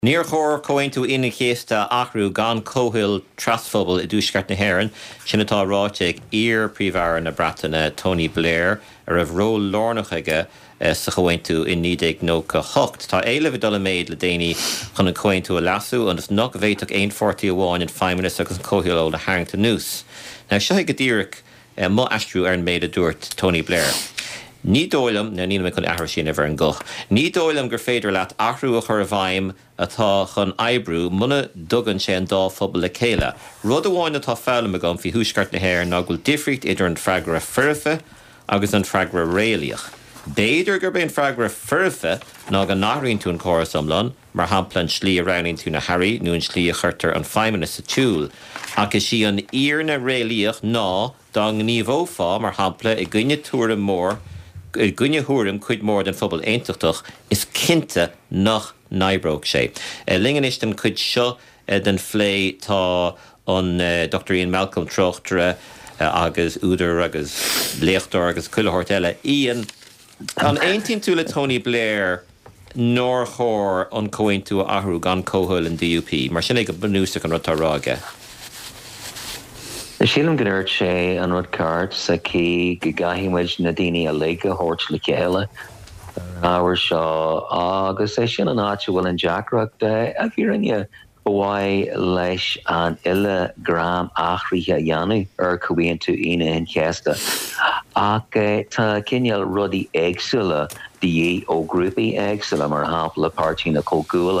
Níor chóir comhaintú ina chéasta achrú gan cóhil trasphobal I dúsceart na hÉireann, sin atá ráite ag príomhmhara na Breataine Tony Blair ar a bhró lárnach aige sa chohaintú in 1998. Tá éileh dul méid le déine chun an comhaintú a lasú an is nach bhéiteach 140 amháin in feiminis agus an cóhiló le hangta nús. Na seo go ddíric má astrú ar an méid a dúirt Tony Blair. Ní dóilm na níana chun ahar sin a bhar an goch. Ní dóilm gur féidir leat ahrú a chur a bhaim atá chun ebrú muna dugan sé an dá phobal le chéile. Rud amháin atá fearlam a gom fi thuúscart na hÉir ná gúil difricht idir an freagra furfa agus an freagra réalaach. Béidir gur ben freagra furfa ná an nachraíonn tú an choras amlan, mar hamplan slí a ranin tú na Harry, nú an slí a chuirtar an feiminis sa túúl. Agus sí an íarna réalaach ná dá an níomhófá mar hampla I gcuine túra mór gunne thuúrim chuid mór den phobal éintach is cinnte nach naibróg sé. Lingan is den chuid seo den phlé tá an Dr. Ian Malcolm Trochtere agus úidir agus léachtar agus cuilehoirt eile. Ian, an 18 túla Tony Blair nóir chóir an comhaintú a ahrú gan cóhil an DUP, mar sin ag go bunúsach an rotá ráige. Sílim gonirt sé an rud cart sa cí go gaithimid na daine a léige hort le chéile áhar seo agus é sin an áte bhfuil an Jackreacht a bhírinne bhhaid leis an ile gram achraithe dheanú ar chuaíonn tú ine in cheasta. Ach tá cineal rudaí éagsúla die ó grúpaí éagsúla mar hampla pártí na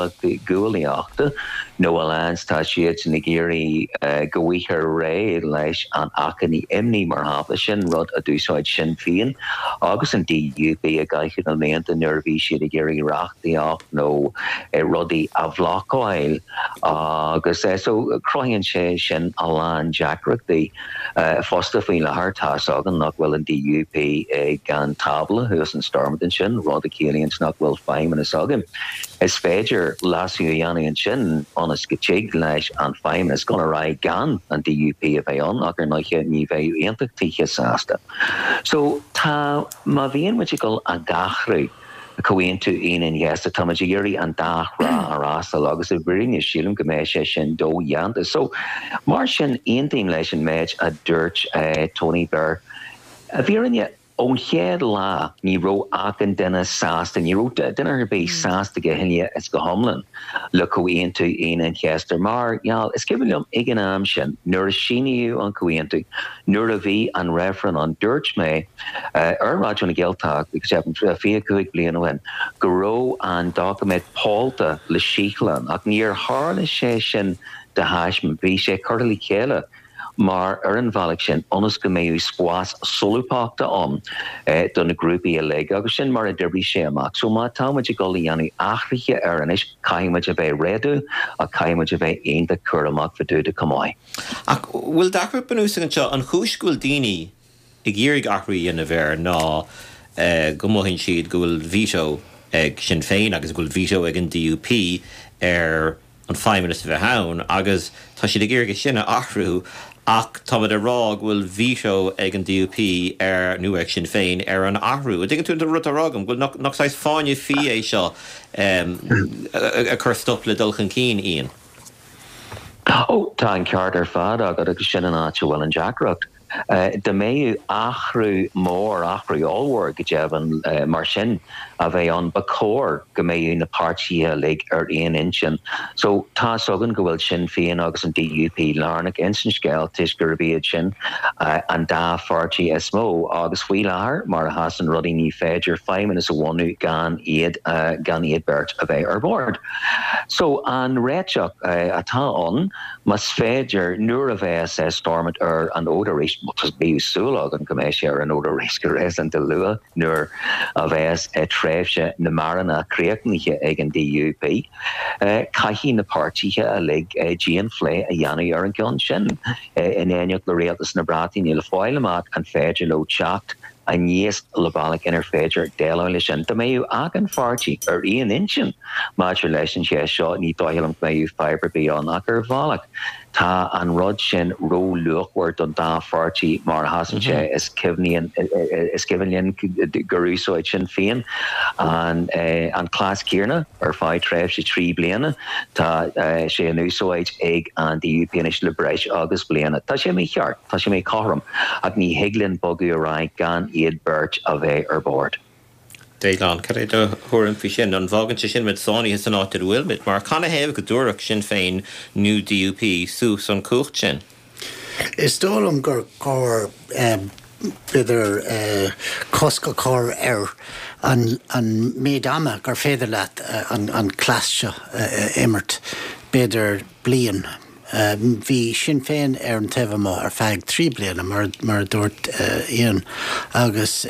cógúlaíachta nó a lans tá siad na géirí go bhhuichar ré leis an acaní imní mar hampla sin rud a dúsáid sin fion agus an DUP a gaiiche an méanta nervhí siad a géirí reachtaíach nó rudaí a bhlácáil agus so croann sé sin a lán Jackreachtaí fosta faoin le hartás agan nach bhfuil an DUP gan tabla agus an stormdan sin rud a chéalaíonn nach bhfuil feiminis agam. Is féidir lasú a dhéanaí an sin onas go teag leis an feiminis gona ra gan an DUP a bheith an ach ar naiche ní bheith iontach tíche sásta. So tá má bhíon muid go a gachrú coíonn tú in yes tá muid dhéirí an dachrá arástal agus a bhríne sílim go méid sé sin dó dheanta. So mar sin aontaim leis an méid a dúirt Tony Blair a bhírinne ón chéad lá ní ró acan duine sásta, ní ró duine ar bé sásta go hinne is go homlan le coíonn tú in cheastar mar is cibilumm ag an am sin nuair a síniú an coíonn tú nuair a bhí an réfran an dúirt mé ar ráid na ggéalteach agus ceapan fiúig bliana bhain go ró an document pálta le síchlan ach níor hána sé sin de háism bhí sé chuirlaí chéile mar ar an bhealach sin onas go méú spás solúpáachta an don na grúpaí a le agus sin mar a dirbí sé amach. So má táimeid go dhéanú achraithe ar anis caiimiid a bheith réadú a caiimiid a bheith aonanta cur amach faú de cumáid. Ach bhfuil dachar banúsa an seo an chúisgúil daoine I ggéirigh achraí in a bhéir ná go mthinn siad go bhfuil víseo ag Sinn Féin agus go bhfuil víseo ag an DUP ar an feiminis a bheith ann agus tá siad ag ggéirigh sinna achrú ach tábad a rá bhfuil víseo ag an DUP ar nu ag Sinn Féin ar an ahrú. A dtí tú rud a rágam bhfuil nachsáis fáinne fi é seo a chur stop le dulchan cín Ian. Tá an ceart ar fad agus sin an áte bhfuil an Jackreacht. De méú achrú mór achrú allhar go deaban mar sin a bheith an bacór go méú na pártíthe le ar aon insin. So tá sogan go bhfuil Sinn Féin agus an DUP lárnach insin scéil tuis gur bhíad sin an dá pártí is mó agus faoi láthair mar a has an rudaí ní féidir feiminis a bhhainú gan iad beirt a bheith ar bord. So an réiteach atá an mas féidir nuair a bheith stormid ar an ódaréis muchas bí súlag an goméisi ar an óda réisgur réis an de lua nuair a bheits tréfse na marana créachnige ag an DUP caihí na pártíthe a lig Jean Flay a dhéanú ar an gceann sin in éineach le réaltas na bratíí le fáileach an féidir le teacht a níos le bhealach inar féidir déile sin. Tá méú ag an pártí ar íon insin máidir leis an sé seo ní dóileam méú fibre bí an ach ar bhealach. tá an rud sin ró luchhar don dá fartí mar hasanse is civnian gurúsóid sin féin an clás céarna ar fáid tréimh sé trí bliana tá sé an úsóid ag an DUP is le breis agus bliana. Tá sé mé cheart, tá sé mé chom ag ní higlann bogu ra gan iad burt a bheith ar board. Déán car do thuann fi sin an bhagan se sin mit sáí is an áidir bhfuil mit mar chana hebh go dúach sin féin new DUP sús an cuacht sin. Is dólam gur cór beidir cosca cór an méid ama gur féidir leat an classe immert beidir blian. Bhí sin féin an taobh ar feadh 3 bliana mar dúirt íon agus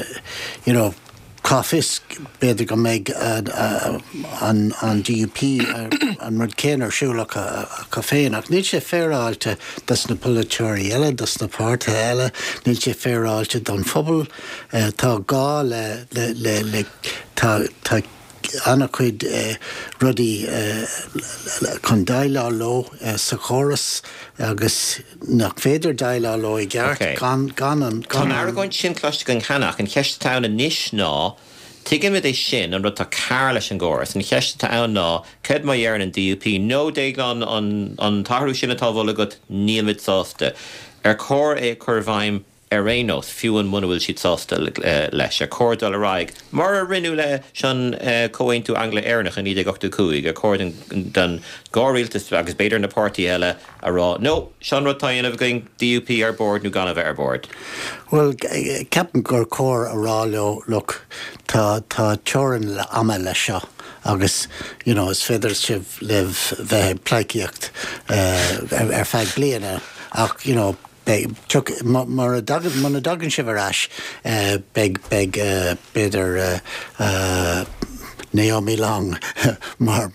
Cáfis beidir go méid an DUP an rud céan ar siúlach a féin ach níl sé féráilte das na polúirí eile, das na páirtha eile, níl sé féráilte don phobal tá gá le tá anna chuid rudí chun dailá lo sa chóras agus nach féidir dailá lo I gceart gan an... Chun airgóint sin cloiste an cheannach an cheiste ann níos ná Tuigim with a sin and rud tá cair leis an gcóras an cheiste ann ná ced mai dhearan an DUP nó déagán an tarú sin atá bhla go níl mid sásta ar cór é curmhaim Erenos, fiú an muna bhfuil siad sásta leis a cór dul araig. Mar a rinú le sean cóhaintú Angla Airnach in 1985 a cór den gáiríaltas agus beidir na pártaí eile a rá. No, sean rud taíanamh going DUP ar board nó gan a bheith ar board. Well, ceapan gur cór a rá look tá teorann le ama le seo. Agus, is féidir sibh le bheith pleiciacht ar feadh bliana ach, mar a dagan sibh beg beidir Naomi Long mar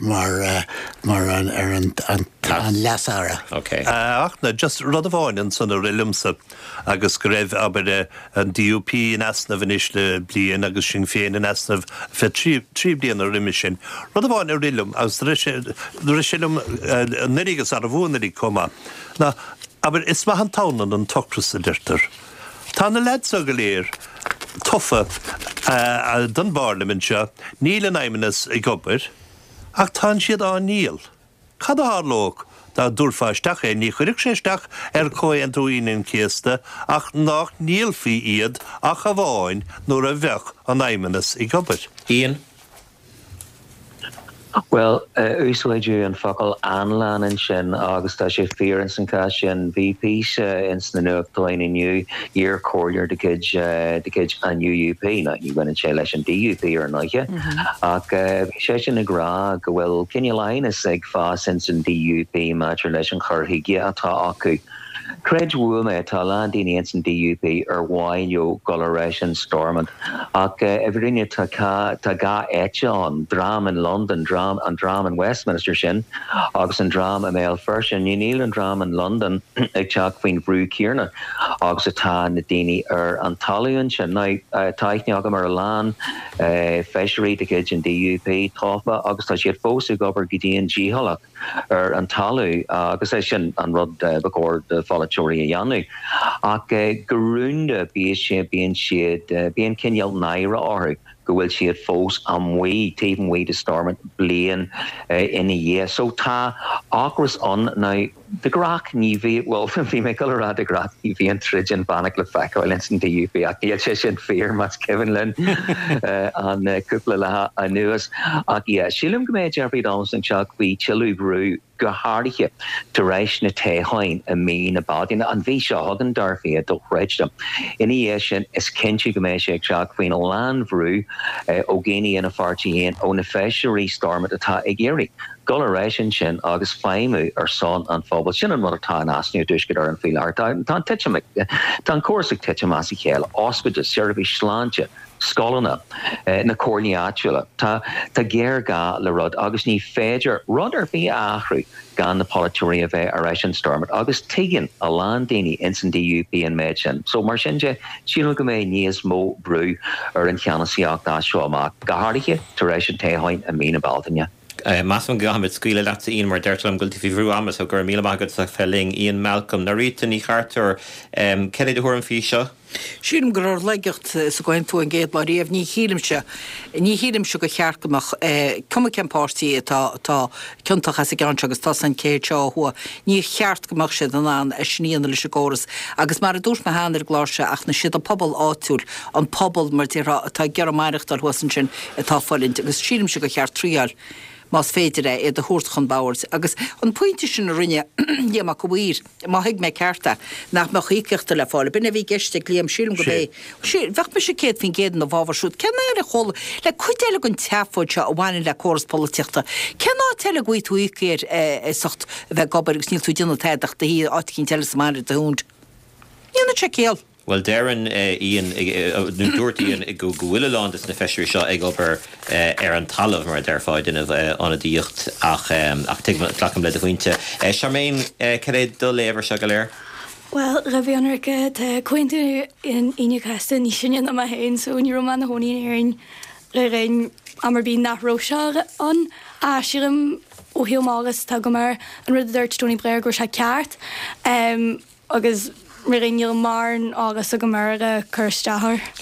an lasara. Okay. Achna just rud a bháin san a rilimsa agus go raibh aber an DUP in asna bhanis le blian agus sin féin in asna fe trí blian a riimi sin. Rud a bháin a rilim agus risilum nirigus ar a bhúnaí coma. Na, aber is ma han tánan an tocras a dirtar. Tá na ledsa go léir toffa don barlamint se níl an aiminas I gobar ach tá siad á níl. Cad a hálóg dá dúrfáisteach ní chuirig séisteach ar cói an dúínin céasta ach nach níl fi iad ach a bháin nuair a bheach an aiminas I gobar. Ian? Well, úsáidú an focail anlan an sin agus tá sé fearan san cá sin VP ins na nuachtáin inniu íar cóir de kid an UUP na ní bhain sé leis an DUP ar naiche ach sé sin na grá go bhfuil cinne leannas ag fá sin san DUP maidir leis an chorthaige atá acu. Cred Wuma Talandini and DUP or Wino Coloration Stormont. Everything Taga Etchon, Dram in London, Dram in Westminster Shin, August and Dram a male first and Neil and Dram in London, a Chuck Queen Brew Kierna, August a Tan Nadini or Antalian Shin, Taikniagam or Lan, Fishery the Kitchen DUP, Tofa, August she had Fosu Gober Gideon G Hullock or Antalu, August Shin and Rod Baccord the Folachoria Yanu. Ake Garunda be being shed, being Kenyal Naira or go will she had fos way, taven way to Stormont Blaine in a year. So ta Akras on now the Grak Nivi, well, fi me Colorado the Grak Nivi and Trijan Bannock le Faco, listen to you, Aki Cheshin Fear, Mats Kevin Lynn, and Kupla Anuas, Aki, Shilum Gme Jeffrey Dawson, Chuck, we Chilu Brew. Go hardige to reis na tehain a mean about in an visha hagen darfi at the redstum. In the is Kenchi Gomeshek Jack Queen Land Vrew, Ogani and a Fartian on a fishery storm at the Ta Egiri. Gulleration Shin, August Faimu, or son and Fobble Shin and Mother Tan asked you to get her and feel our time. Tan Titchamic, Tan Corsic Titchamasikel, Auspices, Serbi Slancha. Scolana na Corniatula ta Gerga le Rod August ni Fager Rodder be Ahru gan the Politoria ve Arashan Storm August Tigan a Landini Ensign DUP and Medchen so Marshinja Chilugame Nias Mo Brew or in Canasiak da Shoma Gahardiche Tereshan Tehoin and Mina Baltanya. Masman gahamid scuile leat íon mar deirtlam goiltí fi bhrú amas a gur míle agad sa felling Ian Malcolm na rita ní chartar cead a thuair an fi seo? Sílim gur leigecht sa goin tú an géad mar réomh ní hílim se go chearcamach cum campáirtí tá cinntacha sa gan agus tá san céir teáthua ní cheart goach sé an an sníana lei segóras agus mar a dús me hánar gláse ach na siad a pobl áúil an pobl mar tá ge maireachtal huasan sin atá fáint agus sílim se go cheart tríal. Más féidir é a thuirchan báirs. Agus an pointe sin a rinne dhéach go bhír, má hiag mé cearta nach má chuíceachta le fála. Bina bhí geiste líam sílim go bé. Bheach me sé céad fin géan na bháharsút. Cená le chola le chuidéile gon teafóid se a bhhaine le choras políteachta. Cená teile goí tú ícéir socht bheith gobar agus níl tú dina taideachta hí áticín teile samáir a húnd. Níonna sé céal. Well, Darren Ian dúirt Ian go bhfuileán is na feisiir seo ag obair an talamh mar deirfáid in anna díocht ach tlacham le a bhainte. Charmaine, cad do léver se go léir? Well, ra bhí anarcha tá cuaintú in Ineachasta ní sinne na hain, so ní román na hóí éing réin amar bí nachró se an a sirim ó hiú mágus tá go mar an rud dúirt Tony Blair gur se ceart agus rinneal mar agus a go mar a chuirsteathir.